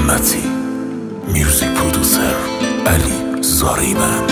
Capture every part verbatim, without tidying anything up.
محمدی، میوزیک پرودوسر علی زاریبند.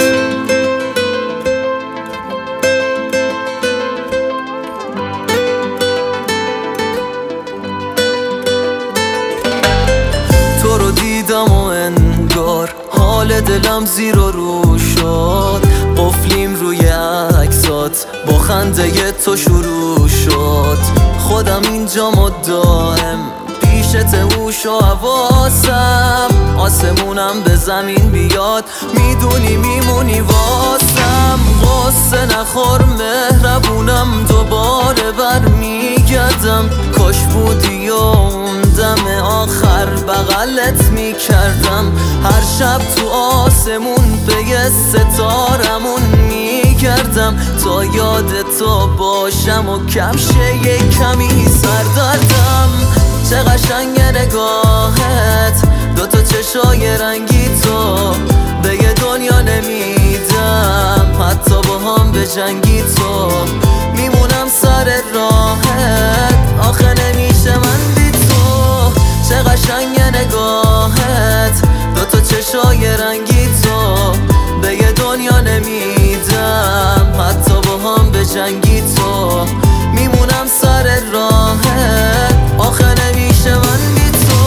تو رو دیدم و انگار حال دلم زیر و رو شد، قفلیم روی عکسات با خنده تو شروع شد. خودم اینجا مدائم پیشت هوش و حواسم، آسمونم به زمین بیاد میدونی میمونی واسم. غصه نخور مهربونم دوباره برمیگردم، کاش بودی و اون دم آخر بغلت میکردم. هر شب تو آسمون به یه ستارمون میگردم تا یاد تو باشم و کمشه یه کمی سردردم. چه قشنگ نگاهت، دوتا چشای رنگی تو به یه دنیا نمیدم، حتی با هم به جنگی تو میمونم سر راهت، آخه نمیشه من بی تو. چه قشنگ نگاهت، دوتا چشای رنگی تو به یه دنیا نمیدم، حتی با هم به جنگی تو میمونم سر راهت، آخه نمیشه من بی تو.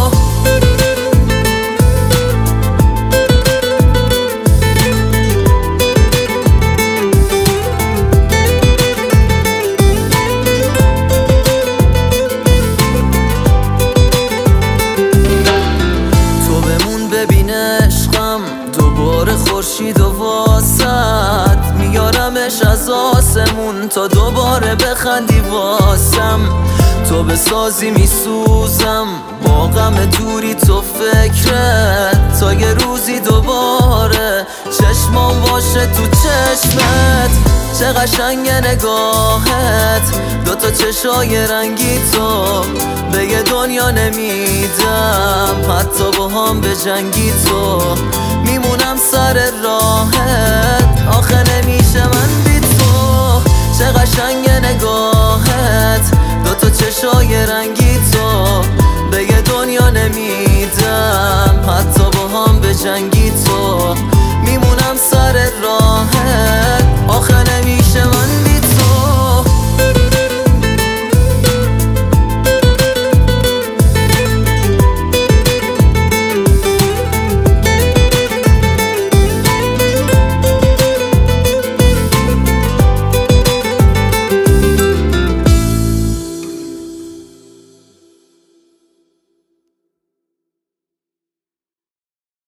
تو بمون ببین عشقم دوباره خورشید و واسط میارمش از آسمون تا دوباره بخندی واسم. تو بسازی میسوزم با غم دوری تو فکرت، تا یه روزی دوباره چشمام باشه تو چشمت. چه قشنگ نگاهت، دوتا چشای رنگی تو به یه دنیا نمیدم، حتی با هم به جنگی تو میمونم سر راهت، آخه نمیشه من بی تو. چه قشنگ نگاهت، دوتا چشای رنگی